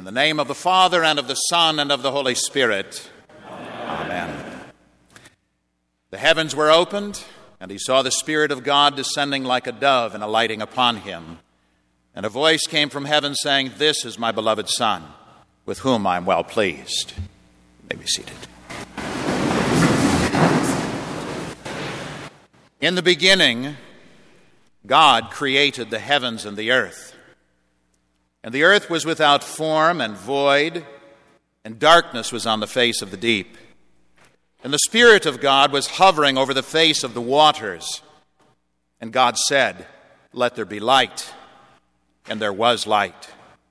the name of the Father, and of the Son, and of the Holy Spirit. Amen. The heavens were opened, and he saw the Spirit of God descending like a dove and alighting upon him. And a voice came from heaven saying, "This is my beloved Son, with whom I am well pleased." You may be seated. In the beginning, God created the heavens and the earth. And the earth was without form and void, and darkness was on the face of the deep. And the Spirit of God was hovering over the face of the waters. And God said, "Let there be light." And there was light.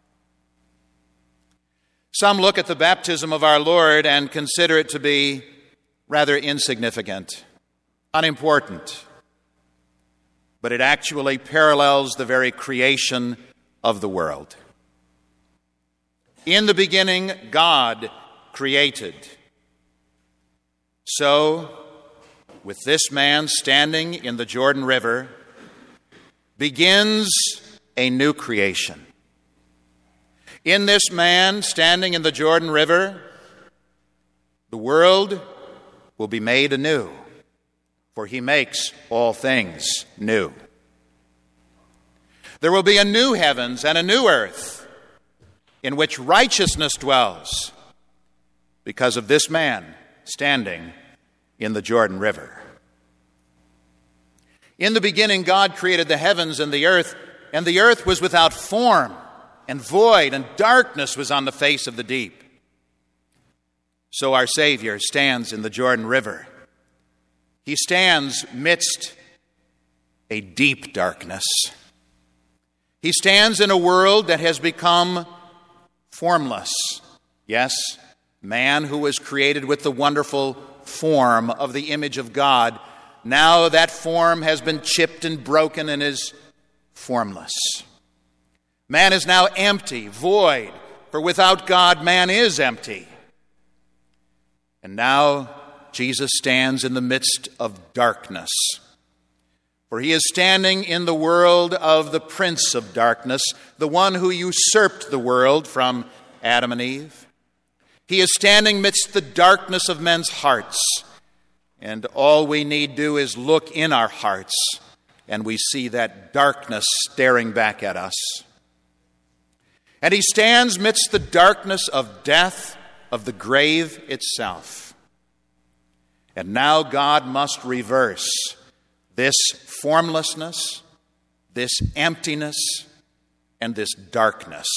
Some look at the baptism of our Lord and consider it to be rather insignificant, unimportant. But it actually parallels the very creation of the world. In the beginning, God created. So, with this man standing in the Jordan River, begins a new creation. In this man standing in the Jordan River, the world will be made anew, for he makes all things new. There will be a new heavens and a new earth in which righteousness dwells because of this man standing in the Jordan River. In the beginning, God created the heavens and the earth was without form and void, and darkness was on the face of the deep. So our Savior stands in the Jordan River. He stands midst a deep darkness. He stands in a world that has become formless. Yes, man who was created with the wonderful form of the image of God, now that form has been chipped and broken and is formless. Man is now empty, void, for without God man is empty. And now Jesus stands in the midst of darkness. For he is standing in the world of the prince of darkness, the one who usurped the world from Adam and Eve. He is standing midst the darkness of men's hearts. And all we need do is look in our hearts, and we see that darkness staring back at us. And he stands midst the darkness of death, of the grave itself. And now God must reverse this formlessness, this emptiness, and this darkness.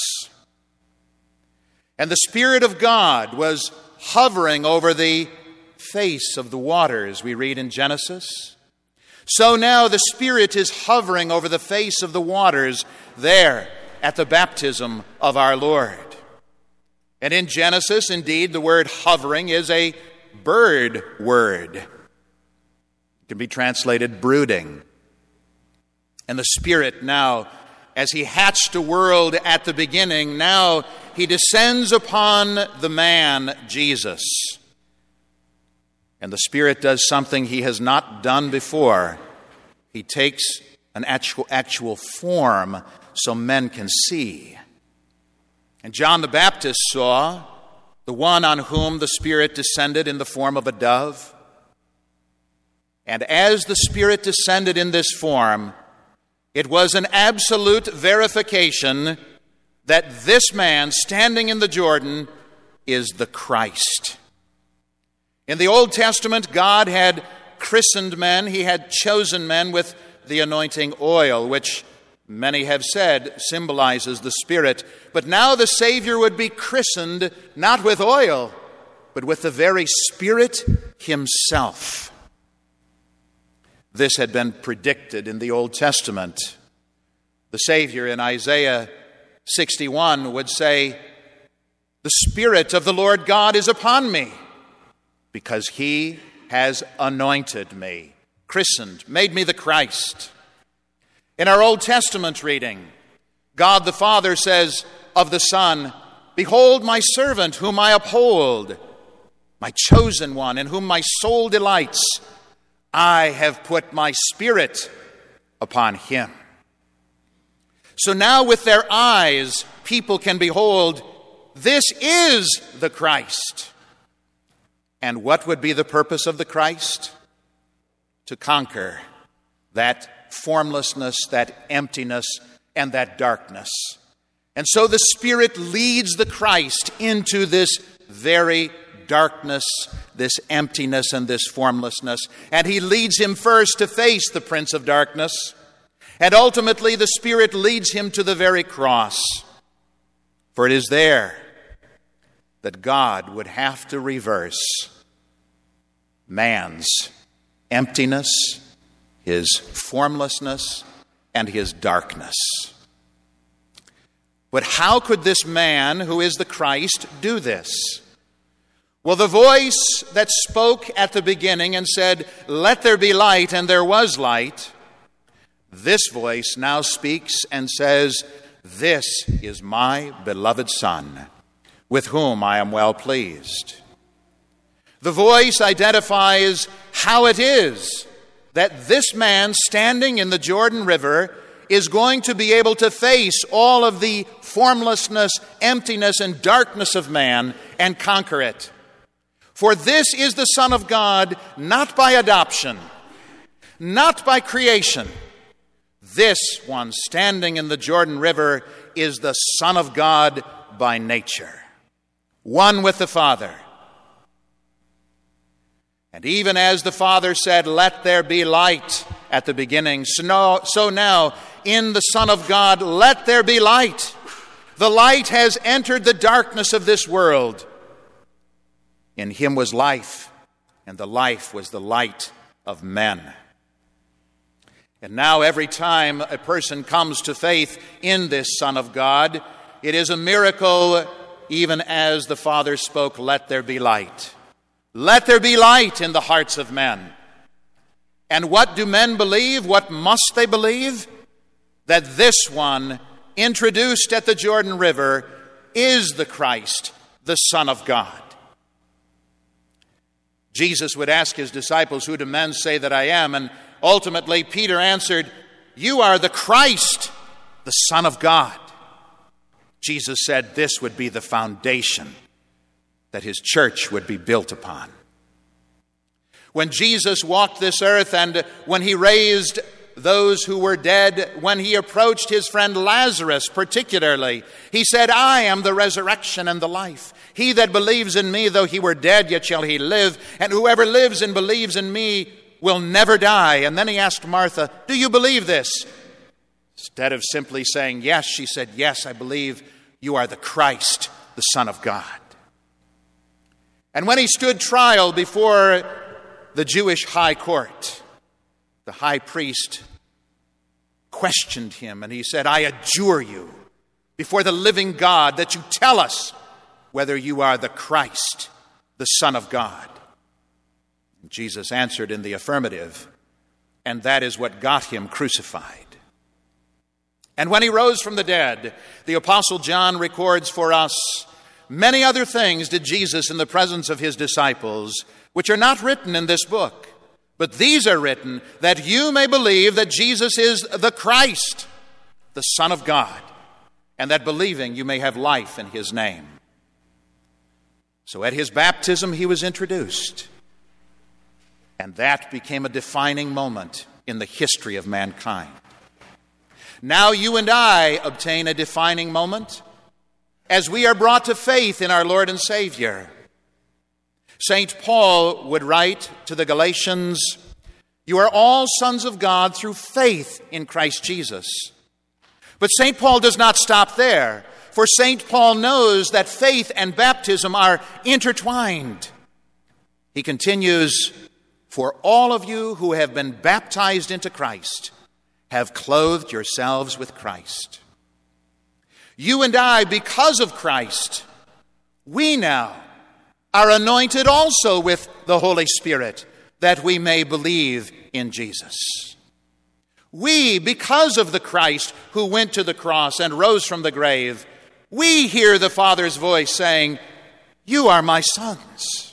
And the Spirit of God was hovering over the face of the waters, we read in Genesis. So now the Spirit is hovering over the face of the waters there at the baptism of our Lord. And in Genesis, indeed, the word hovering is a bird word. It can be translated brooding. And the Spirit now, as he hatched a world at the beginning, now he descends upon the man, Jesus. And the Spirit does something he has not done before. He takes an actual form so men can see. And John the Baptist saw the one on whom the Spirit descended in the form of a dove. And as the Spirit descended in this form, it was an absolute verification that this man standing in the Jordan is the Christ. In the Old Testament, God had christened men, he had chosen men with the anointing oil, which many have said symbolizes the Spirit. But now the Savior would be christened not with oil, but with the very Spirit himself. This had been predicted in the Old Testament. The Savior in Isaiah 61 would say, "The Spirit of the Lord God is upon me, because he has anointed me," christened, made me the Christ. In our Old Testament reading, God the Father says of the Son, "Behold my servant whom I uphold, my chosen one in whom my soul delights. I have put my Spirit upon him." So now with their eyes, people can behold this is the Christ. And what would be the purpose of the Christ? To conquer that formlessness, that emptiness, and that darkness. And so the Spirit leads the Christ into this very darkness, this emptiness, and this formlessness. And he leads him first to face the Prince of Darkness. And ultimately the Spirit leads him to the very cross. For it is there that God would have to reverse man's emptiness, his formlessness, and his darkness. But how could this man, who is the Christ, do this? Well, the voice that spoke at the beginning and said, "Let there be light," and there was light, this voice now speaks and says, "This is my beloved Son, with whom I am well pleased." The voice identifies how it is that this man standing in the Jordan River is going to be able to face all of the formlessness, emptiness, and darkness of man and conquer it. For this is the Son of God, not by adoption, not by creation. This one standing in the Jordan River is the Son of God by nature, one with the Father. And even as the Father said, "Let there be light," at the beginning, so now in the Son of God, let there be light. The light has entered the darkness of this world. In him was life, and the life was the light of men. And now every time a person comes to faith in this Son of God, it is a miracle, even as the Father spoke, "Let there be light." Let there be light in the hearts of men. And what do men believe? What must they believe? That this one, introduced at the Jordan River, is the Christ, the Son of God. Jesus would ask his disciples, "Who do men say that I am?" And ultimately Peter answered, "You are the Christ, the Son of God." Jesus said this would be the foundation that his church would be built upon. When Jesus walked this earth and when he raised those who were dead, when he approached his friend Lazarus particularly, he said, "I am the resurrection and the life. He that believes in me, though he were dead, yet shall he live. And whoever lives and believes in me will never die." And then he asked Martha, "Do you believe this?" Instead of simply saying yes, she said, "Yes, I believe you are the Christ, the Son of God." And when he stood trial before the Jewish high court, the high priest questioned him and he said, "I adjure you before the living God that you tell us whether you are the Christ, the Son of God." And Jesus answered in the affirmative, and that is what got him crucified. And when he rose from the dead, the Apostle John records for us, "Many other things did Jesus in the presence of his disciples, which are not written in this book. But these are written that you may believe that Jesus is the Christ, the Son of God, and that believing you may have life in his name." So at his baptism he was introduced. And that became a defining moment in the history of mankind. Now you and I obtain a defining moment as we are brought to faith in our Lord and Savior. St. Paul would write to the Galatians, "You are all sons of God through faith in Christ Jesus." But St. Paul does not stop there, for St. Paul knows that faith and baptism are intertwined. He continues, "For all of you who have been baptized into Christ have clothed yourselves with Christ." You and I, because of Christ, we now are anointed also with the Holy Spirit that we may believe in Jesus. We, because of the Christ who went to the cross and rose from the grave, we hear the Father's voice saying, "You are my sons."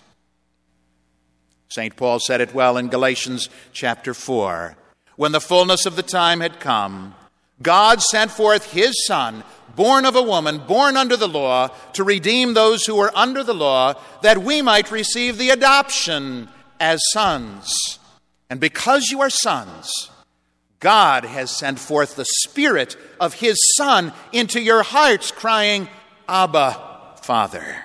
St. Paul said it well in Galatians chapter 4. When the fullness of the time had come, God sent forth his Son, born of a woman, born under the law, to redeem those who were under the law, that we might receive the adoption as sons. And because you are sons, God has sent forth the Spirit of his Son into your hearts, crying, Abba, Father.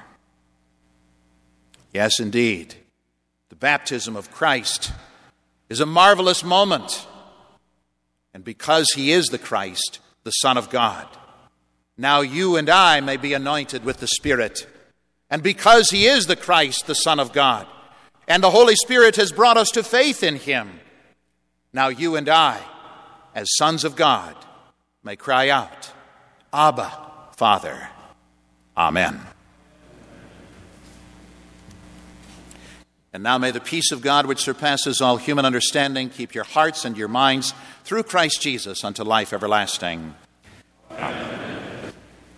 Yes, indeed, the baptism of Christ is a marvelous moment. And because he is the Christ, the Son of God, now you and I may be anointed with the Spirit. And because he is the Christ, the Son of God, and the Holy Spirit has brought us to faith in him, now you and I, as sons of God, may cry out, Abba, Father. Amen. And now may the peace of God, which surpasses all human understanding, keep your hearts and your minds through Christ Jesus unto life everlasting. Amen.